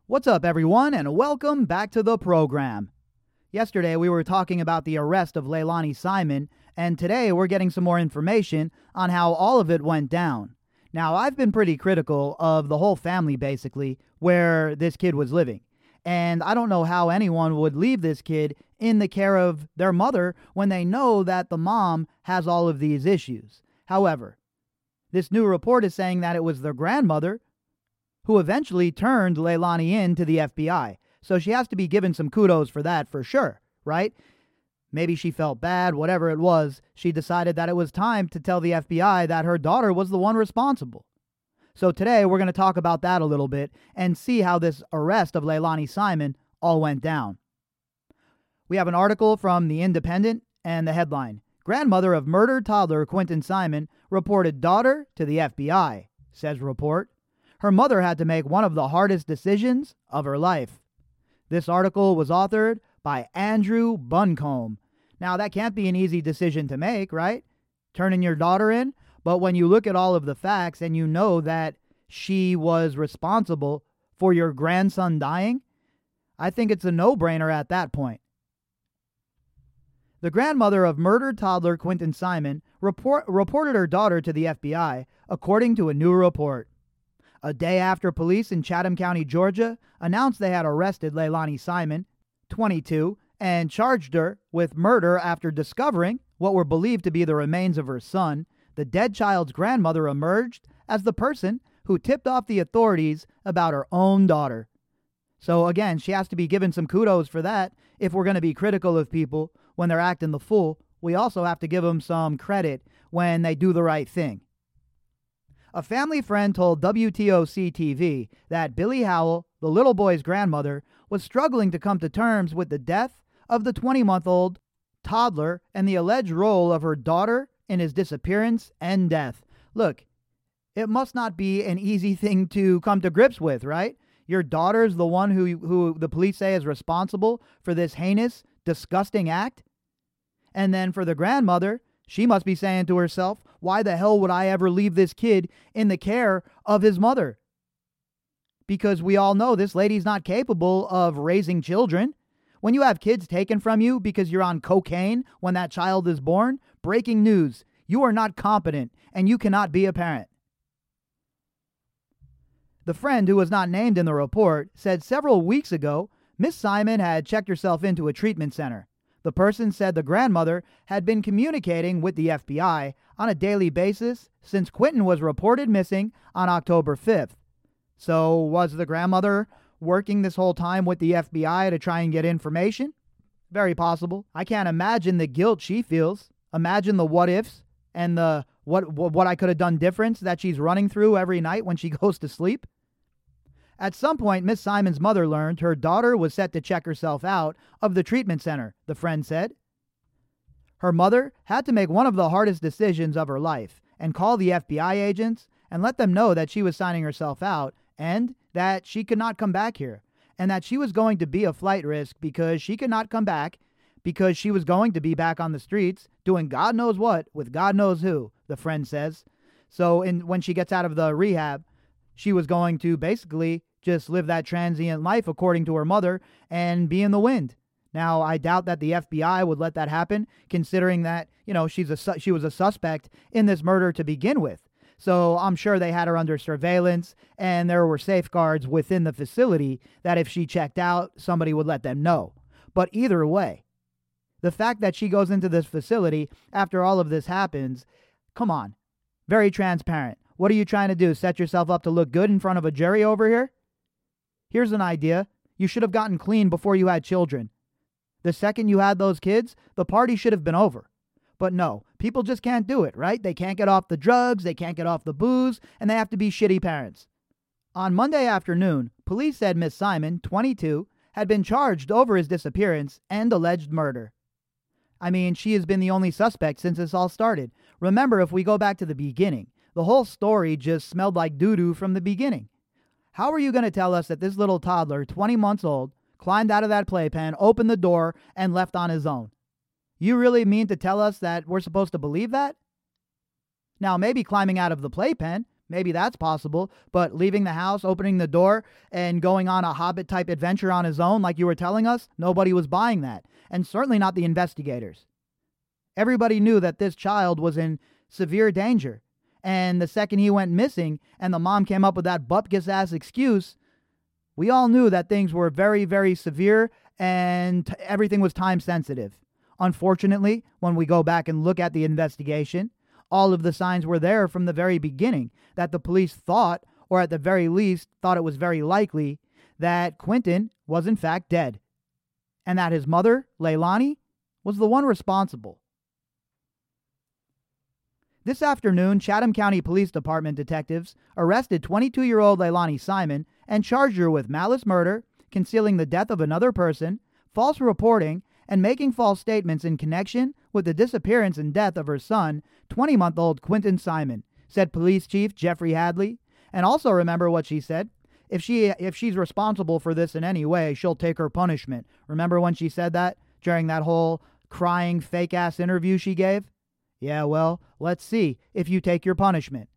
What's up, everyone, and welcome back to the program. Yesterday, we were talking about the arrest of Leilani Simon, and today we're getting some more information on how all of it went down. Now, I've been pretty critical of the whole family, basically, where this kid was living. And I don't know how anyone would leave this kid in the care of their mother when they know that the mom has all of these issues. However, this new report is saying that it was their grandmother who eventually turned Leilani in to the FBI. So she has to be given some kudos for that, for sure, right? Maybe she felt bad, whatever it was, she decided that it was time to tell the FBI that her daughter was the one responsible. So today we're going to talk about that a little bit and see how this arrest of Leilani Simon all went down. We have an article from The Independent and the headline, "Grandmother of murdered toddler Quinton Simon reported daughter to the FBI," says report. Her mother had to make one of the hardest decisions of her life. This article was authored by Andrew Buncombe. Now, that can't be an easy decision to make, right? Turning your daughter in. But when you look at all of the facts and you know that she was responsible for your grandson dying, I think it's a no-brainer at that point. The grandmother of murdered toddler Quinton Simon reported her daughter to the FBI, according to a new report. A day after police in Chatham County, Georgia, announced they had arrested Leilani Simon, 22, and charged her with murder after discovering what were believed to be the remains of her son, the dead child's grandmother emerged as the person who tipped off the authorities about her own daughter. So again, she has to be given some kudos for that. If we're going to be critical of people when they're acting the fool, we also have to give them some credit when they do the right thing. A family friend told WTOC-TV that Billie Howell, the little boy's grandmother, was struggling to come to terms with the death of the 20-month-old toddler and the alleged role of her daughter in his disappearance and death. Look, it must not be an easy thing to come to grips with, right? Your daughter's the one who the police say is responsible for this heinous, disgusting act. And then for the grandmother, she must be saying to herself, why the hell would I ever leave this kid in the care of his mother? Because we all know this lady's not capable of raising children. When you have kids taken from you because you're on cocaine when that child is born, breaking news, you are not competent and you cannot be a parent. The friend, who was not named in the report, said several weeks ago, Miss Simon had checked herself into a treatment center. The person said the grandmother had been communicating with the FBI on a daily basis since Quinton was reported missing on October 5th. So was the grandmother working this whole time with the FBI to try and get information? Very possible. I can't imagine the guilt she feels. Imagine the what ifs and the what I could have done different that she's running through every night when she goes to sleep. At some point, Miss Simon's mother learned her daughter was set to check herself out of the treatment center, the friend said. Her mother had to make one of the hardest decisions of her life and call the FBI agents and let them know that she was signing herself out and that she could not come back here and that she was going to be a flight risk because she could not come back because she was going to be back on the streets doing God knows what with God knows who, the friend says. So when she gets out of the rehab, she was going to basically just live that transient life according to her mother and be in the wind. Now, I doubt that the FBI would let that happen, considering that, she was a suspect in this murder to begin with. So I'm sure they had her under surveillance and there were safeguards within the facility that if she checked out, somebody would let them know. But either way, the fact that she goes into this facility after all of this happens, come on, very transparent. What are you trying to do? Set yourself up to look good in front of a jury over here? Here's an idea. You should have gotten clean before you had children. The second you had those kids, the party should have been over. But no, people just can't do it, right? They can't get off the drugs, they can't get off the booze, and they have to be shitty parents. On Monday afternoon, police said Miss Simon, 22, had been charged over his disappearance and alleged murder. I mean, she has been the only suspect since this all started. Remember, if we go back to the beginning, the whole story just smelled like doo-doo from the beginning. How are you going to tell us that this little toddler, 20 months old, climbed out of that playpen, opened the door, and left on his own? You really mean to tell us that we're supposed to believe that? Now, maybe climbing out of the playpen, maybe that's possible, but leaving the house, opening the door, and going on a Hobbit-type adventure on his own, like you were telling us, nobody was buying that, and certainly not the investigators. Everybody knew that this child was in severe danger, and the second he went missing and the mom came up with that bupkis-ass excuse, we all knew that things were very, very severe and everything was time-sensitive. Unfortunately, when we go back and look at the investigation, all of the signs were there from the very beginning that the police thought, or at the very least thought it was very likely, that Quinton was in fact dead, and that his mother, Leilani, was the one responsible. This afternoon, Chatham County Police Department detectives arrested 22-year-old Leilani Simon and charged her with malice murder, concealing the death of another person, false reporting, and making false statements in connection with the disappearance and death of her son, 20-month-old Quinton Simon, said Police Chief Jeffrey Hadley. And also remember what she said. If she's responsible for this in any way, she'll take her punishment. Remember when she said that during that whole crying fake-ass interview she gave? Yeah, well, let's see if you take your punishment.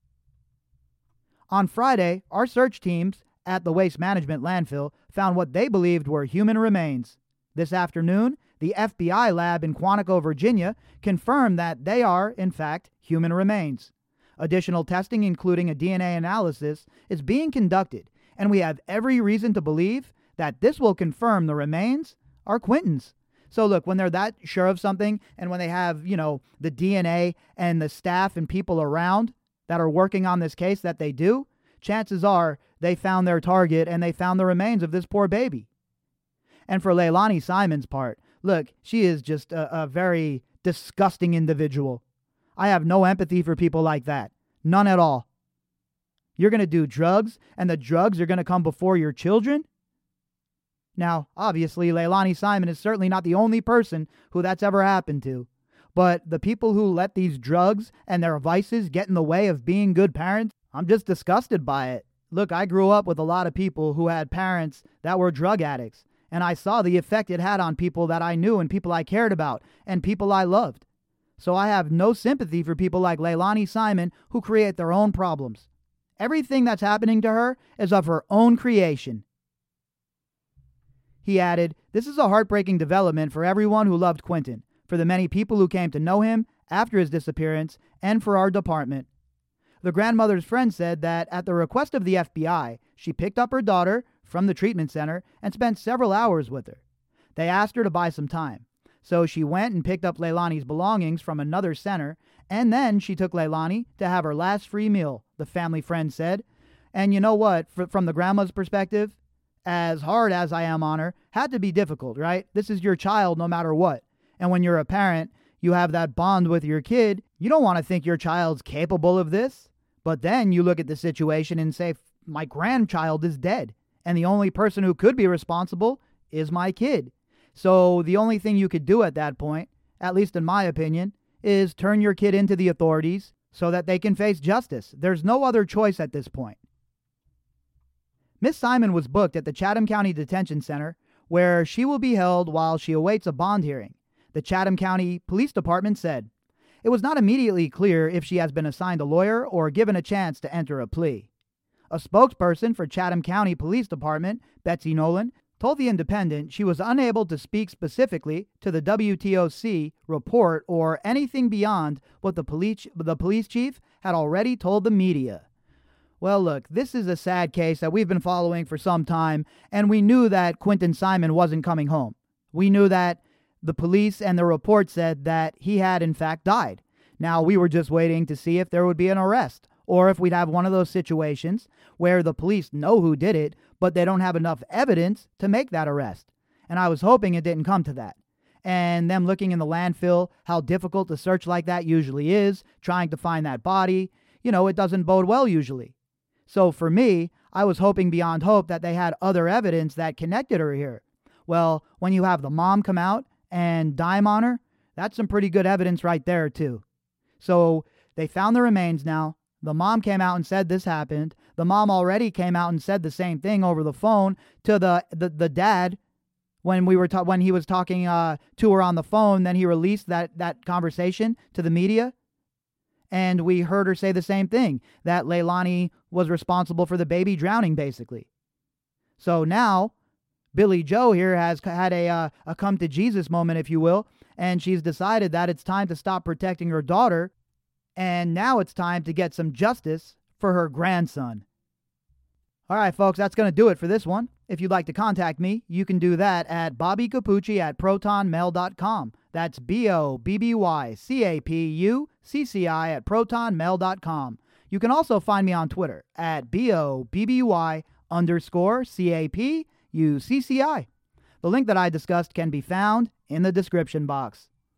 On Friday, our search teams at the Waste Management landfill found what they believed were human remains. This afternoon, the FBI lab in Quantico, Virginia, confirmed that they are, in fact, human remains. Additional testing, including a DNA analysis, is being conducted, and we have every reason to believe that this will confirm the remains are Quinton's. So look, when they're that sure of something, and when they have, the DNA and the staff and people around that are working on this case that they do, chances are they found their target and they found the remains of this poor baby. And for Leilani Simon's part, look, she is just a very disgusting individual. I have no empathy for people like that. None at all. You're going to do drugs, and the drugs are going to come before your children? Now, obviously, Leilani Simon is certainly not the only person who that's ever happened to. But the people who let these drugs and their vices get in the way of being good parents, I'm just disgusted by it. Look, I grew up with a lot of people who had parents that were drug addicts. And I saw the effect it had on people that I knew and people I cared about and people I loved. So I have no sympathy for people like Leilani Simon who create their own problems. Everything that's happening to her is of her own creation. He added, "This is a heartbreaking development for everyone who loved Quinton, for the many people who came to know him after his disappearance, and for our department." The grandmother's friend said that at the request of the FBI, she picked up her daughter from the treatment center and spent several hours with her. They asked her to buy some time. So she went and picked up Leilani's belongings from another center, and then she took Leilani to have her last free meal, the family friend said. And you know what, from the grandma's perspective, as hard as I am on her, had to be difficult, right? This is your child no matter what. And when you're a parent, you have that bond with your kid. You don't want to think your child's capable of this. But then you look at the situation and say, my grandchild is dead, and the only person who could be responsible is my kid. So the only thing you could do at that point, at least in my opinion, is turn your kid into the authorities so that they can face justice. There's no other choice at this point. Miss Simon was booked at the Chatham County Detention Center, where she will be held while she awaits a bond hearing. The Chatham County Police Department said it was not immediately clear if she has been assigned a lawyer or given a chance to enter a plea. A spokesperson for Chatham County Police Department, Betsy Nolan, told The Independent she was unable to speak specifically to the WTOC report or anything beyond what the police chief had already told the media. Well, look, this is a sad case that we've been following for some time, and we knew that Quinton Simon wasn't coming home. We knew that the police and the report said that he had, in fact, died. Now, we were just waiting to see if there would be an arrest, or if we'd have one of those situations where the police know who did it, but they don't have enough evidence to make that arrest. And I was hoping it didn't come to that. And them looking in the landfill, how difficult a search like that usually is, trying to find that body, it doesn't bode well usually. So for me, I was hoping beyond hope that they had other evidence that connected her here. Well, when you have the mom come out and dime on her, that's some pretty good evidence right there too. So they found the remains now. The mom came out and said this happened. The mom already came out and said the same thing over the phone to the dad when when he was talking to her on the phone. Then he released that conversation to the media. And we heard her say the same thing, that Leilani was responsible for the baby drowning, basically. So now, Billie Joe here has had a come to Jesus moment, if you will, and she's decided that it's time to stop protecting her daughter, and now it's time to get some justice for her grandson. All right, folks, that's going to do it for this one. If you'd like to contact me, you can do that at bobbycapucci@protonmail.com. That's BOBBYCAPUCCI at protonmail.com. You can also find me on Twitter at BOBBY_CAPUCCI. The link that I discussed can be found in the description box.